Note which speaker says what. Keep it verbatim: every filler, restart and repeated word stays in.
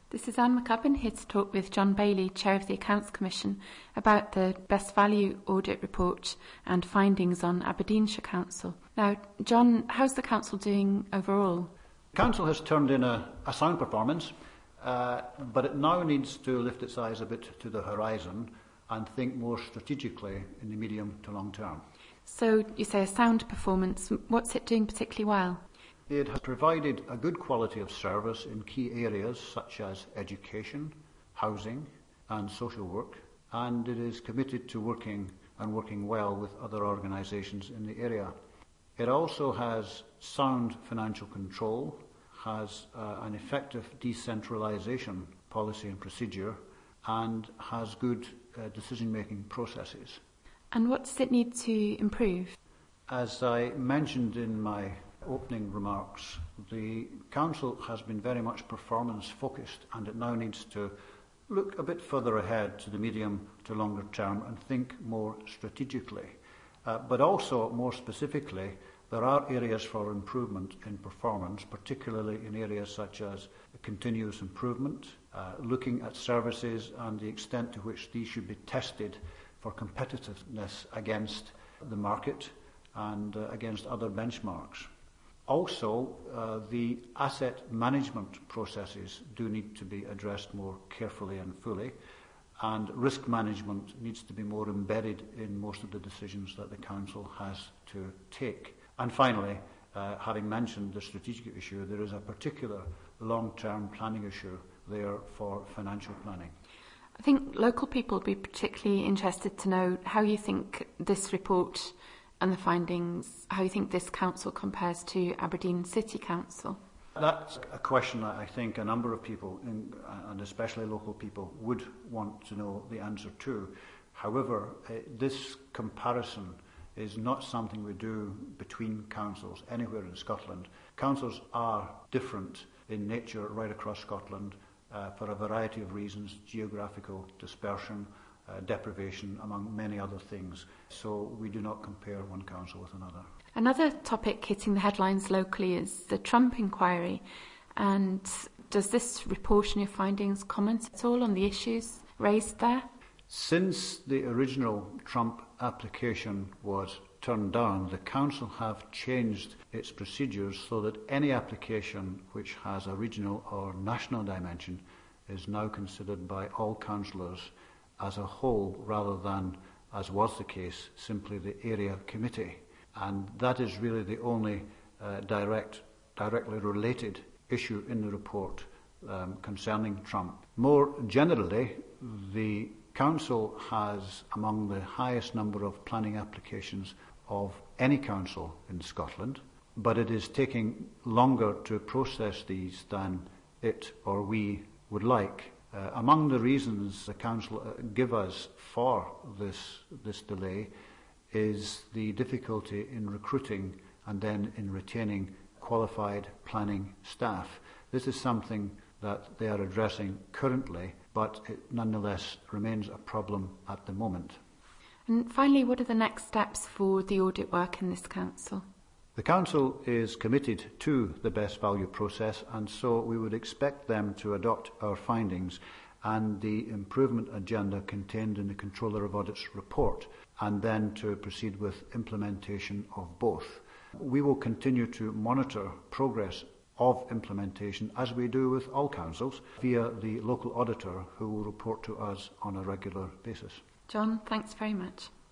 Speaker 1: This is Anne McCubbin here to talk with John Bailey, Chair of the Accounts Commission, about the Best Value Audit Report and findings on Aberdeenshire Council. Now, John, how's the Council doing overall?
Speaker 2: The Council has turned in a, a sound performance, uh, but it now needs to lift its eyes a bit to the horizon and think more strategically in the medium to long term.
Speaker 1: So, you say a sound performance. What's it doing particularly well?
Speaker 2: It has provided a good quality of service in key areas such as education, housing and social work, and it is committed to working and working well with other organisations in the area. It also has sound financial control, has uh, an effective decentralisation policy and procedure, and has good uh, decision-making processes.
Speaker 1: And what does it need to improve?
Speaker 2: As I mentioned in my opening remarks, the Council has been very much performance focused, and it now needs to look a bit further ahead to the medium to longer term and think more strategically. Uh, but also, more specifically, there are areas for improvement in performance, particularly in areas such as continuous improvement, uh, looking at services and the extent to which these should be tested for competitiveness against the market and uh, against other benchmarks. Also, uh, the asset management processes do need to be addressed more carefully and fully, and risk management needs to be more embedded in most of the decisions that the Council has to take. And finally, uh, having mentioned the strategic issue, there is a particular long-term planning issue there for financial planning.
Speaker 1: I think local people will be particularly interested to know how you think this report and the findings, how you think this council compares to Aberdeen City Council.
Speaker 2: That's a question that I think a number of people, in, and especially local people, would want to know the answer to. However, uh, this comparison is not something we do between councils anywhere in Scotland. Councils are different in nature right across Scotland uh, for a variety of reasons: geographical dispersion, Uh, deprivation, among many other things. So we do not compare one council with another.
Speaker 1: Another topic hitting the headlines locally is the Trump inquiry. And does this report and your findings comment at all on the issues raised there?
Speaker 2: Since the original Trump application was turned down, the Council have changed its procedures so that any application which has a regional or national dimension is now considered by all councillors as a whole, rather than, as was the case, simply the area committee. And that is really the only uh, direct, directly related issue in the report um, concerning Trump. More generally, the Council has among the highest number of planning applications of any council in Scotland, but it is taking longer to process these than it or we would like. Uh, among the reasons the Council uh, give us for this, this delay is the difficulty in recruiting and then in retaining qualified planning staff. This is something that they are addressing currently, but it nonetheless remains a problem at the moment.
Speaker 1: And finally, what are the next steps for the audit work in this Council?
Speaker 2: The Council is committed to the best value process, and so we would expect them to adopt our findings and the improvement agenda contained in the Controller of Audit's report, and then to proceed with implementation of both. We will continue to monitor progress of implementation, as we do with all councils, via the local auditor, who will report to us on a regular basis.
Speaker 1: John, thanks very much.